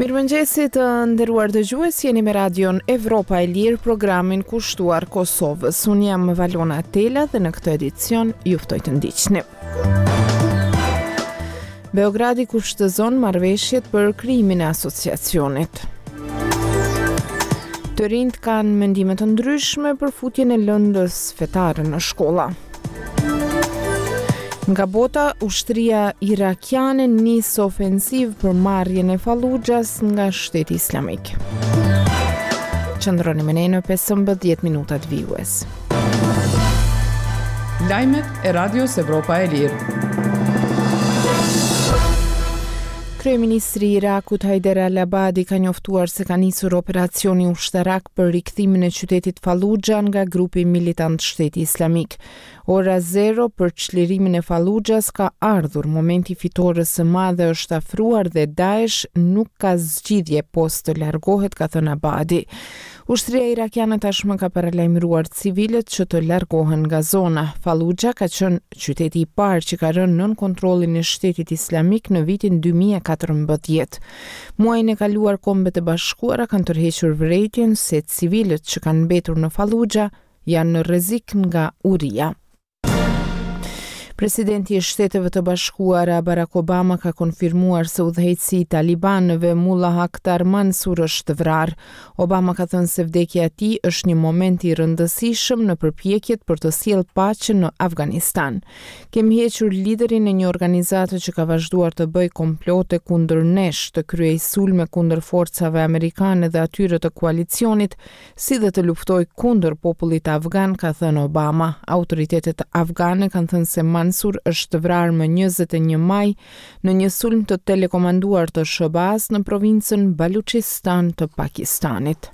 Mirëmëngjesi të nderuar dëgjues, jeni me radion Evropa e Lirë, programin kushtuar Kosovës. Unë jam Valona Tela dhe në këtë edicion ju ftoj të ndiqni. Beogradi kushtëzon marrëveshjet për krijimin e asociacionit. Të rinjt kanë mendime të ndryshme për futjen e lëndës fetare në shkolla. Nga bota, ushtria irakiane nis ofensiv për marrjen e Falluxhas nga Shteti Islamik. Qëndroni me ne në 15 minutat vijues. Lajmet e Radios Evropa e Lirë. Kryeministri i Irakut Haider al-Abadi ka njoftuar se ka nisur operacioni ushtarak për rikthimin e qytetit Falluxha nga grupi militant Shteti Islamik. Ora 0 për çlirimin e Falluxhas ka ardhur, momenti fitores së madhe është afruar dhe Daesh nuk ka zgjidhje post të largohet, ka thënë Abadi. Ushtria irakiane tashmë ka paralajmëruar civilët që të largohen nga zona. Falluxha ka qenë qyteti i parë që ka rënë nën kontrollin e Shtetit Islamik në vitin 2014. Muajin e kaluar Kombet e Bashkuara kanë tërhequr vërejtjen se civilët që kanë mbetur në Falluxha janë në rrezik nga uria. Presidenti i Shteteve të Bashkuara Barack Obama ka konfirmuar se udhëheqësi i talibanëve Mullah Akhtar Mansur është vrarë. Obama ka thënë se vdekja e tij është një moment i rëndësishëm në përpjekjet për të sjellë paqe në Afganistan. Kemi hequr liderin e një organizate që ka vazhduar të bëjë komplote kundër nesh, të kryejë sulme kundër forcave amerikane dhe atyre të koalicionit, si dhe të luftojë kundër popullit afgan, ka thënë Obama. Autoritetet afgane kanë thënë se Mansur është vrarë më 21 maj në një sulm të telekomanduar të Shahbaz në provincën Baluchistan të Pakistanit.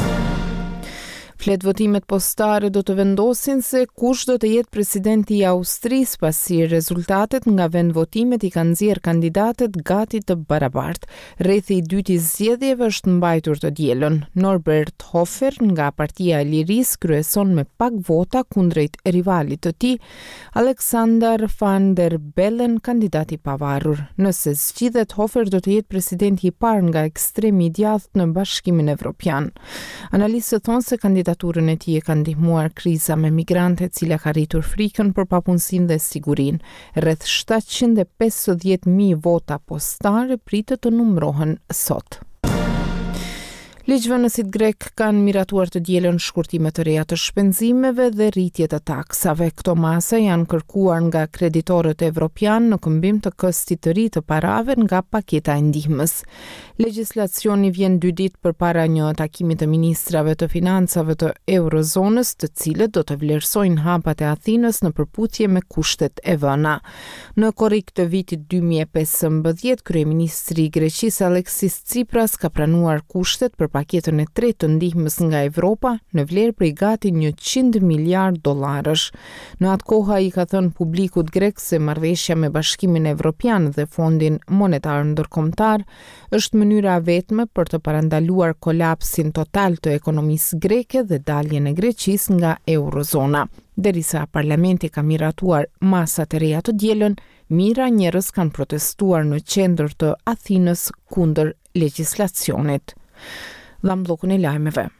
Flet votimet postare do të vendosin se kush do të jetë presidenti i Austrisë pasi rezultatet nga vendvotimet i kanë nxjerrë kandidatët gati të barabartë. Rrethi i dytë i zgjedhjeve është mbajtur të dielën. Norbert Hofer nga Partia e Lirisë kryeson me pak vota kundrejt rivalit të tij, Alexander van der Bellen, kandidat i pavarur. Nëse zgjidhet, Hofer do të jetë presidenti i parë nga ekstremi i djathtë në Bashkimin Evropian. Analistët thonë se kandidaturën e tij e ka ndihmuar kriza me migrante, e cila ka rritur frikën për papunësinë dhe sigurinë. Rreth 750.000 vota postare pritet të numërohen sot. Ligjvënësit grek kanë miratuar të dielën shkurtime të reja të shpenzimeve dhe rritje të taksave. Këto masa janë kërkuar nga kreditorët evropian në këmbim të këstit të ri të parave nga paketa e ndihmës. Legjislacioni vjen 2 ditë përpara një takimi të ministrave të financave të eurozonës, të cilët do të vlerësojnë hapat e Athinës në përputhje me kushtet e vëna. Në korrik të vitit 2015, kryeministri i Greqisë Alexis Tsipras ka pranuar kushtet për paketën e tretë të ndihmës nga Evropa në vlerë prej gati $100 miliardë. Në atë kohë ai ka thënë publikut grek se marrëveshja me Bashkimin Evropian dhe Fondin Monetar Ndërkombëtar është mënyra vetme për të parandaluar kolapsin total të ekonomisë greke dhe daljen e Greqisë nga eurozona. Derisa parlamenti ka miratuar masat e reja të dielën, mira njerëz kanë protestuar në qendër të Athinës kundër legjislacionit. Dham bllokun e lajmeve.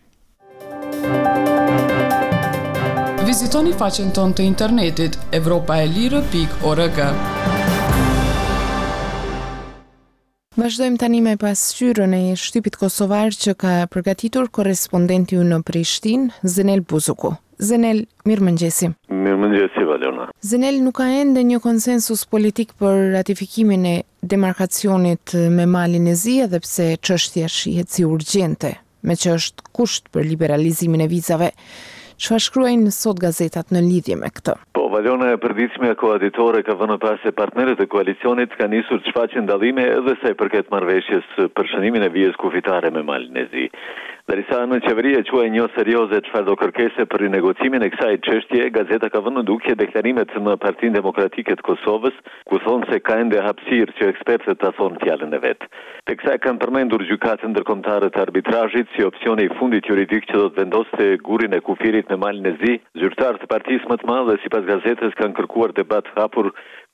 Vizitoni faqen tonë të internetit evropaelire.org. Vazhdojmë tani me pasqyrën e shtypit kosovar që ka përgatitur korrespondenti ju në Prishtinë, Zenel Buzuku. Zenel, mirëmëngjesi. Mirëmëngjesi, Valona. Zenel, nuk ka ende një konsensus politik për ratifikimin e demarkacionit me Malin e Zi, edhe pse çështja shihet si urgjente, me që është kusht për liberalizimin e vizave. Çfarë shkruajnë sot gazetat në lidhje me këtë? Po, Valona, e përditshmja koaditore ka vënë pas se partnerët e koalicionit kanë nisur të shfaqin dallime edhe sa i përket marrëveshjes për shënimin e vijës kufitare me Malin e Zi. Derisa në qeveri e quaj një serioze çfarë do kërkese për rinegocimin e kësaj çështje, gazeta ka vënë në dukje deklarimet në Partinë Demokratike të Kosovës, ku thonë se ka ende hapësirë që ekspertët ta thonë fjalën e vet. Teksa kanë përmendur gjykatën ndërkombëtare të arbitrazhit si opsioni i fundit juridik që do të vendoste gurin e kufirit me Malin e Zi, zyrtarët e partisë më të madhe sipas gazetës kanë kërkuar debat hapur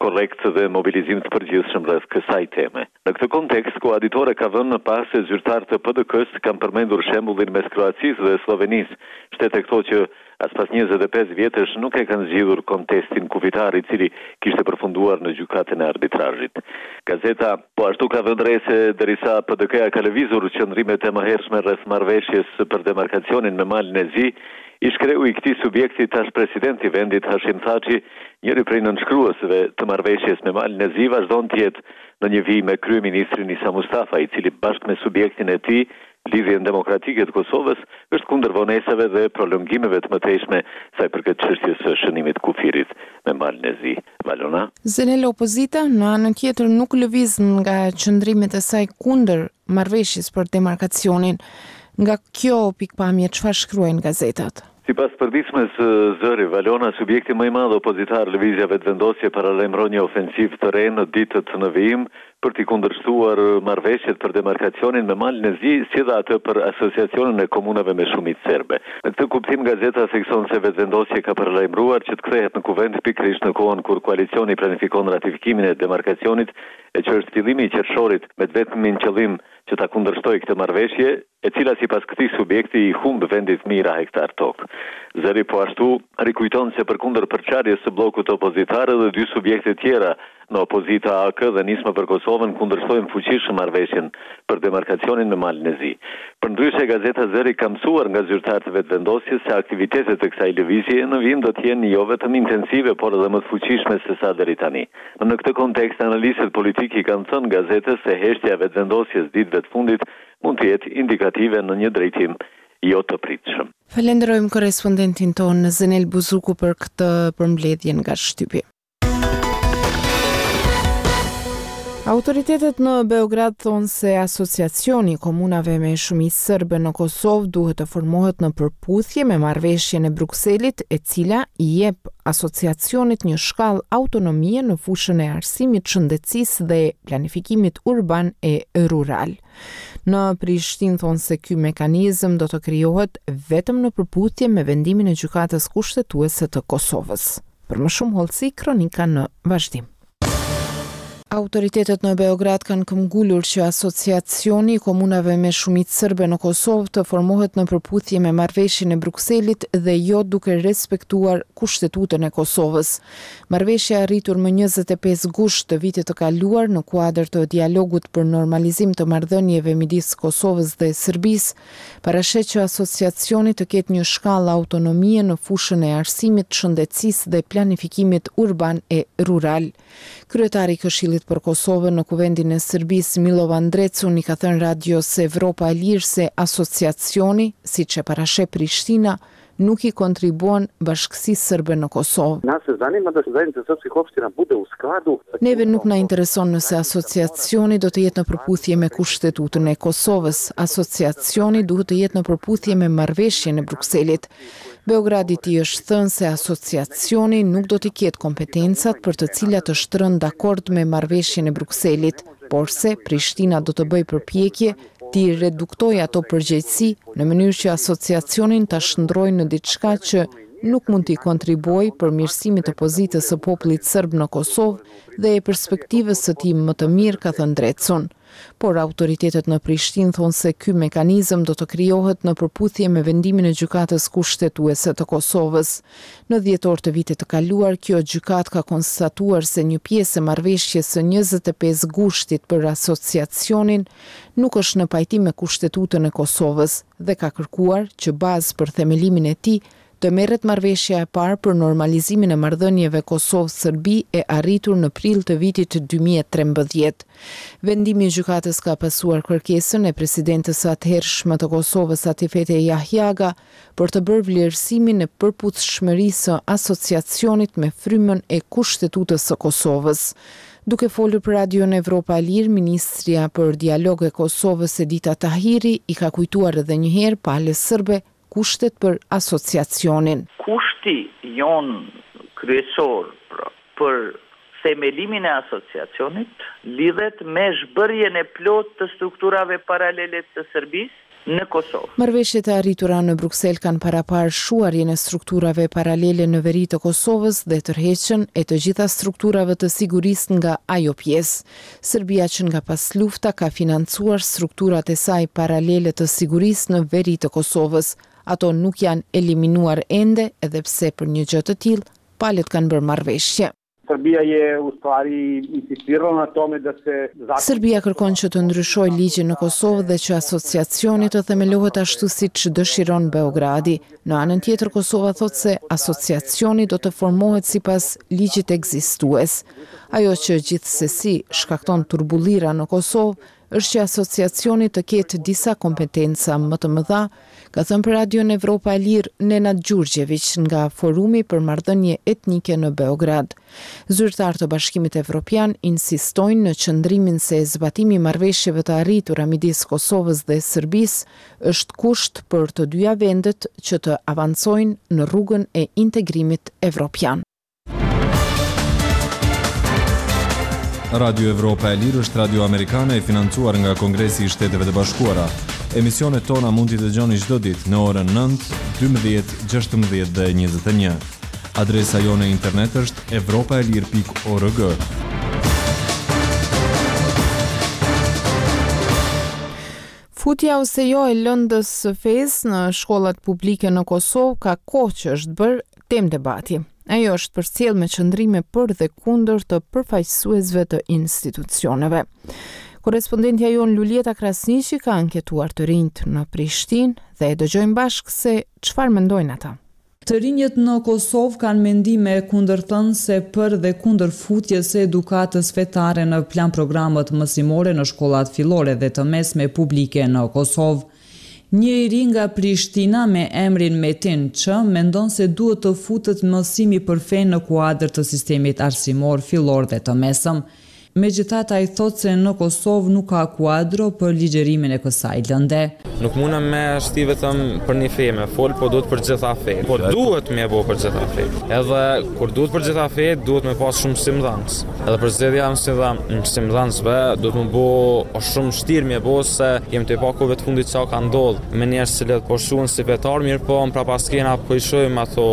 korrekt dhe mobilizim të përgjithshëm rreth kësaj teme. Në këtë kontekst, koaditore ka vënë pas se zyrtarët të PDK-s kanë përmendur shembullin mes Kroacisë dhe Slovenisë, shtete këto që as pas 25 vjetësh nuk e kanë zgjidhur kontestin kufitar i cili kishte përfunduar në gjykatën e arbitrazhit. Gazeta po ashtu ka vënë re se derisa PDK-ja ka lëvizur qëndrimet e mëhershme rreth marrëveshjes për demarkacionin me malin e Zi, i shkreu i këtij subjekti tash presidenti i vendit Hashim Thaçi, njëri prej nënshkruesve të marrëveshjes me malin e Zi, vazhdon të jetë në një vijim me kryeministrin Isa Mustafa, i cili bashkë me subjektin e tij, Lidhjen Demokratike të Kosovës, është kundër vonesave dhe prolongimeve të mëtejshme sa i përket çështjes së shënimit kufirit me malin e Zi. Valona? Zenel, opozita në anën tjetër nuk lëviz nga qëndrimet e saj kundër marrëveshjes për demarkacionin. Nga kjo pikpamje çfarë shkruajnë gazetat? Sipas përditshmes Zëri, Valona, subjekti më i madh opozitar lëvizjave të vendosje paralajmëron një ofensiv të re në ditët në vijim për t'i kundërshtuar marrëveshjet për demarkacionin me malin e Zi, si dhe atë për asociacionin e komunave me shumicë serbe. Në këtë kuptim, gazeta thekson se vetvendosje ka paralajmëruar që të kthehet në kuvent pikërisht në kohën kur koalicioni planifikon ratifikimin e demarkacionit, e që është fillimi i qershorit me vetëmin qëllim që ta kundërshtojë këtë marrëveshje, e cila sipas këtij subjekti i humb vendit mijëra hektar tokë. Zëri po ashtu rikujton se përkundër përçarjes së bllokut opozitar edhe dy subjekte tjera në opozita AK dhe Nisma për Kosovën kundërshtojnë fuqishëm marrëveshjen për demarkacionin me malin e Zi. Përndryshe, gazeta Zëri ka mësuar nga zyrtarët e vetvendosjes se aktivitetet e kësaj lëvizje në vijim do të jenë jo vetëm intensive, por edhe më të fuqishme se sa deri tani. Në këtë kontekst, analistët politikë kanë thënë gazetës se heshtja e vetvendosjes ditëve të fundit mund të jetë indikative në një drejtim jo të pritshëm. Falenderojmë korrespondentin tonë Zenel Buzuku për këtë përmbledhje nga shtypi. Autoritetet në Beograd thonë se asociacioni i komunave me shumicë serbe në Kosovë duhet të formohet në përputhje me marrëveshjen e Brukselit, e cila i jep asociacionit një shkallë autonomie në fushën e arsimit, shëndetësisë dhe planifikimit urban e rural. Në Prishtinë thonë se ky mekanizëm do të krijohet vetëm në përputhje me vendimin e gjykatës kushtetuese të Kosovës. Për më shumë hollësi, kronika në vazhdim. Autoritetet në Beograd kanë këmbgulur që asociacioni i komunave me shumicë serbe në Kosovë të formohet në përputhje me marrëveshjen e Brukselit dhe jo duke respektuar Kushtetutën e Kosovës. Marrëveshja arritur më 25 gusht të vitit të kaluar në kuadër të dialogut për normalizim të marrëdhënieve midis Kosovës dhe Serbisë, parashet që asociacioni të ketë një shkallë autonomie në fushën e arsimit, shëndetësisë dhe planifikimit urban e rural. Kryetari i Këshillit për Kosovën në kuvendin e Serbisë, Milovan Drecun, i ka thënë Radios Evropa e Lirë se asociacioni, siç e parasheh Prishtina, nuk i kontribuon bashkësisë serbe në Kosovë. Neve nuk na intereson nëse asociacioni do të jetë në përputhje me Kushtetutën e Kosovës. Asociacioni duhet të jetë në përputhje me marrëveshjen e Brukselit. Beogradi është thënë se asociacioni nuk do të ketë kompetencat për të cilat është rënë dakord me marrëveshjen e Brukselit, por se Prishtina do të bëjë përpjekje t'i reduktoj ato përgjegjësi në mënyrë që asociacionin ta shndrojë në diçka që nuk mund t'i kontribuojë për mirësimit të pozitës së popullit serb në Kosovë dhe e perspektivës së tij më të mirë, ka thënë Drecun. Por autoritetet në Prishtinë thonë se ky mekanizëm do të krijohet në përputhje me vendimin e gjykatës kushtetuese të Kosovës. Në dhjetor të vitit të kaluar, kjo gjykatë ka konstatuar se një pjesë e marrëveshjes së 25 gushtit për asociacionin nuk është në pajtim me Kushtetutën e Kosovës dhe ka kërkuar që bazë për themelimin e tij të merret marrëveshja e parë për normalizimin e marrëdhënieve Kosovë-Serbi e arritur në prill të vitit 2013. Vendimi i gjykatës ka pasuar kërkesën e presidentes së atëhershme të Kosovës, Atifete Jahjaga, për të bërë vlerësimin e përputhshmërisë së asociacionit me frymën e Kushtetutës së Kosovës. Duke folur për Radion Evropa e Lirë, ministrja për dialog e Kosovës, Edita Tahiri, i ka kujtuar edhe një herë palës serbe kushtet për asociacionin. Kushti jon kryesor për themelimin e asociacionit lidhet me zhbërjen e plot të strukturave paralele të Serbisë, në Kosovë. Marrëveshjet e arritura në Bruksel kanë paraparëshuarjen e strukturave paralele në veri të Kosovës dhe tërheqjen e të gjitha strukturave të sigurisë nga ajo pjesë. Serbia që nga pas lufta ka financuar strukturat e saj paralele të sigurisë në veri të Kosovës. Ato nuk janë eliminuar ende, edhe pse për një gjë të tillë palët kanë bërë marrëveshje. Serbia kërkon që të ndryshojë ligjin në Kosovë dhe që asociacioni të themelohet ashtu siç dëshiron Beogradi. Në anën tjetër, Kosova thotë se asociacioni do të formohet sipas ligjit ekzistues. Ajo që gjithsesi shkakton turbullira në Kosovë është që asociacioni të ketë disa kompetenca më të mëdha, ka thënë për Radion Evropa e Lirë Nenad Gjurgjević nga Forumi për Marrëdhënie Etnike në Beograd. Zyrtarë të Bashkimit Evropian insistojnë në qëndrimin se zbatimi i marrëveshjeve të arritura midis Kosovës dhe Serbisë është kusht për të dyja vendet që të avancojnë në rrugën e integrimit evropian. Radio Evropa e Lirë është radio amerikane e financuar nga Kongresi i Shteteve të Bashkuara. Emisionet tona mund t'i dëgjoni çdo ditë në orën 9, 12, 16 dhe 21. Adresa jone internet është europaelir.org. Futja ose jo e lëndës së fesë në shkollat publike në Kosovë ka kohë që është bërë temë debati. Ajo është përcjell me qëndrime për dhe kundër të përfaqësuesve të institucioneve. Korrespondentja jon Lulieta Krasniqi ka anketuar të rinjt në Prishtinë dhe e dëgjojmë bashkë se çfarë mendojnë ata. Të rinjët në Kosovë kanë mendime kundërthënëse për dhe kundër futjes së edukatës fetare në plan programet mësimore në shkollat fillore dhe të mesme publike në Kosovë. Një i ri nga Prishtina me emrin Metin Ç mendon se duhet të futet mësimi për fe në kuadër të sistemit arsimor fillor dhe të mesëm. Megjithatë, ai thotë se në Kosovë nuk ka kuadro për ligjërimin e kësaj lënde. Nuk mundem me shti vetëm për një fe me fol, po duhet për gjitha fe. Po duhet me bo për gjitha fe. Edhe kur duhet për gjitha fe, duhet me pas shumë mësimdhënës. Edhe për zgjedhja mësimdhënësve duhet me bo shumë vështirë me bo se jem të pakove të fundit çka ka ndodhur. Me njerëz që po shuhen si vetar, mirë po pra pas kena po i shohim ato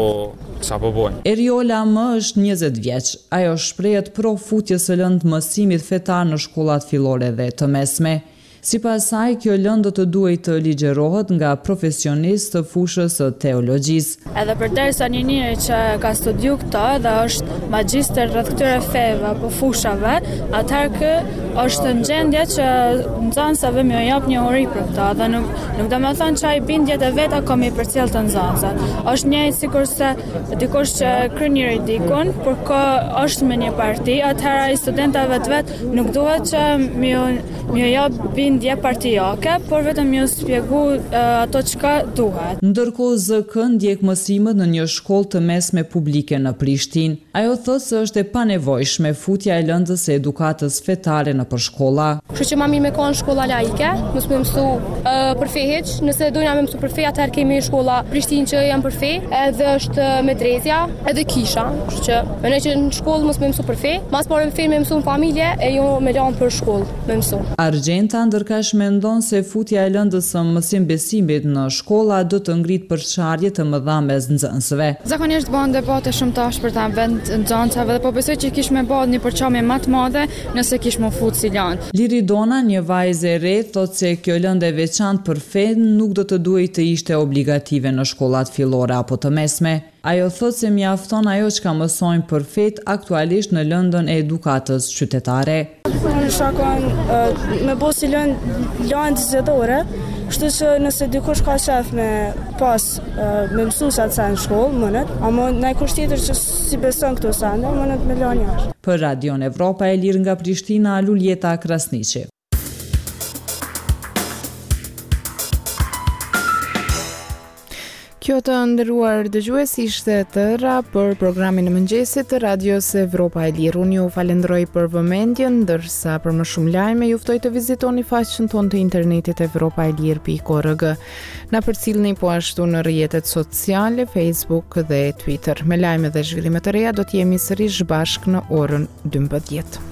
Eriola më është 20 vjeç. Ajo shprehet pro futjes së lëndë mësimit fetar në shkollat fillore dhe të mesme. Sipas saj, kjo lëndë do të duhet të ligjërohet nga profesionistë të fushës së teologjisë. Edhe përderisa një njeri që ka studiu këtë dhe është magjistër rreth këtyre feve apo fushave, atëherë është në gjendje që nxënësave më jap një ori për këtë, dhe nuk do të thonë që ai bindjet e veta ka mi përcjell të nxënësat. Është njëjtë sikurse dikush që kryen një ridikun, por ka është me një parti, atëherë ai studentëve vet nuk duhet që më jap bindje partijake, por vetëm ju shpjegu ato çka duhet. Ndërkohë ZK ndjek mësimet në një shkollë të mesme publike në Prishtinë. Ajo thotë se është e panevojshme futja e lëndës së edukatës fetare në përshkolla. Kështu që më mirë me kanë shkolla laike, mos më mësu për fe hiç, nëse dojna me mësu për fe, atëherë kemi shkolla Prishtinë që janë për fe, edhe është medrezja, edhe kisha. Kështu që më që në shkollë mos më mësu për fe, mas por në fe më mësu në familje e jo me lan për shkollë më mësu. Argjenta ndërkash mendon se futja e lëndës së mësim besimit në shkolla do të ngrit përçarje të mëdha mes nxënësve. Zakonisht bëhen debate shumë të ashpërta vend nxënësave dhe po besoj që kish më bëhet një përçarje më të madhe nëse kish më fut si lëndë. Liridona, një vajzë e re, thotë se kjo lëndë e veçantë për fen nuk do të duhet të ishte obligative në shkollat fillore apo të mesme. Ajo thotë se mjafton ajo që ka mësojnë për fet aktualisht në lëndën e edukatës qytetare. Në shakon me bo si lëndë zgjedhore, kështu që nëse dikush ka qef me pas me mësu sa të sa në shkollë, mënet, ama në kusht tjetër që si beson këto sende, mënet me lënë jashtë. Për Radion Evropa e Lirë nga Prishtina, Lulieta Krasniqi. Kjo të nderuar dëgjues ishte tëra për programin e mëngjesit të Radios Evropa e Lirë. Unë ju falenderoj për vëmendjen, ndërsa për më shumë lajme ju ftoj të vizitoni faqen tonë të internetit europaelir.org. Na përcjellni po ashtu në rrjetet sociale, Facebook dhe Twitter. Me lajme dhe zhvillime të reja do të jemi sërish bashkë në orën 12.